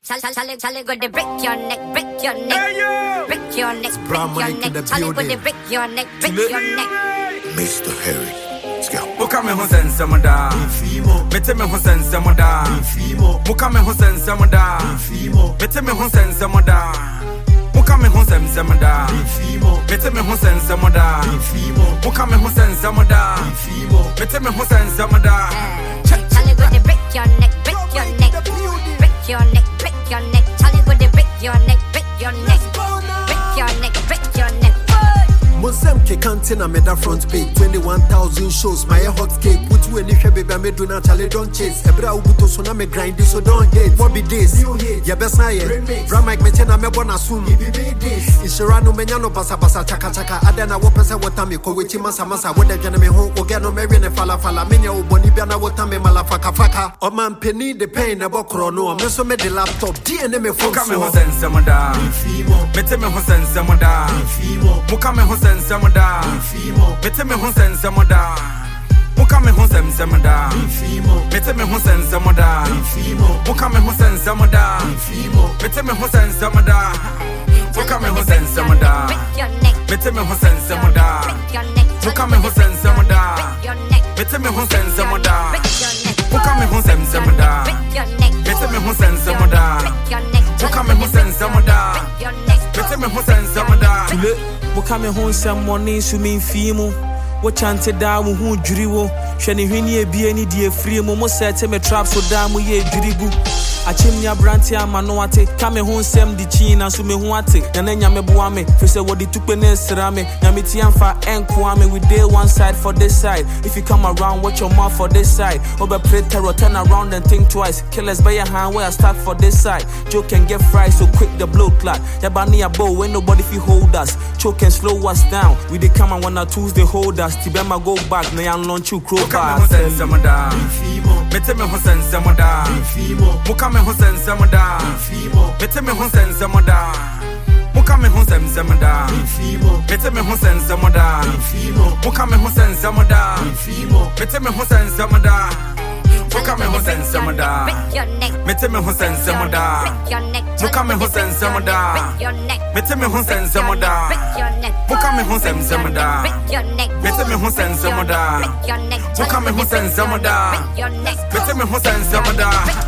Charlie go to break your neck, break your neck, break your neck, break your neck. Charlie go to break your neck, break your neck. Mr. Harry, Mukame Hussein Samada, Meteme Hussein Samada, Mukame Hussein Samada, Meteme Hussein Samada, Mukame Hussein Samada, Meteme Hussein Samada, Mukame Hussein Samada, Meteme Hussein Samada. Charlie go to break your neck, break your neck, break your neck, break your neck. Charlie go to break your neck, break your neck, break your neck, break your neck. Mosem ke cantina meda front page 21,000 shows my hot cake put you any baby I made do now Charlie don't chase ebra ubuto so na me grind so don't hate what be this ya best na ye bra mic me chena me bona sum ishira no menya no basa chaka ada na wo pese wota me ko wechi masa wo de dwene me ho oge no me we ne fala menya oboni bia na wota me mala faka o man penny the pain na bokro no me so me the laptop DNA me phone so Hussein Samada meteme Hussein Samada mukame Hussein Samada, Meteme Hussein Samada, Mukame Hussein Samada, Meteme Hussein Samada, Mukame Hussein Samada, Meteme Hussein Samada, Mukame Hussein Samada, Meteme Hussein Samada, Mukame Hussein Samada, Meteme Hussein Samada, Mukame Hussein Samada, Meteme Hussein Samada, Mukame Hussein Samada, Meteme Hussein Samada. Mukame Hussein money swimming fimu. What chance da mu hu juriwo. Shani hwini e bie ni die free mo set me trap so da mu ye juribu. Achimnya branti amano ate kame Hussein di china so me hu ate na nya me boa me fi se wodi tukpe na sra me nya me tiamfa enko ame we dey one side for this side. If you come around watch your mouth for this side. Obe play terror turn around and think twice. Killers by your hand where I start for this side. Joke can get fried so quick the blow clot. Yabani a bow when nobody fi hold us. Choke and slow us down. We dey come and wanna Tuesday hold us. Tibema go back na yan launch you crow bar. Hussein Samada, Meteme Hussein Samada, Mukame Hussein Samada, Meteme Hussein Samada, Mukame Hussein Samada, Meteme Hussein Samada, Mukame Hussein Samada, Meteme Hussein Samada, Mukame Hussein Samada, Meteme Hussein Samada, Mukame Hussein Samada, Meteme Hussein Samada, Mukame Hussein Samada, Meteme Hussein Samada, Mukame Hussein Samada, Meteme Hussein Samada.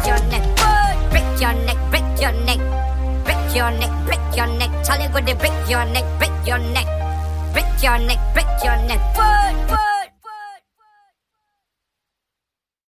Break your neck, break your neck, break your neck, break your neck. Charlie go to break your neck, break your neck, break your neck, break your neck.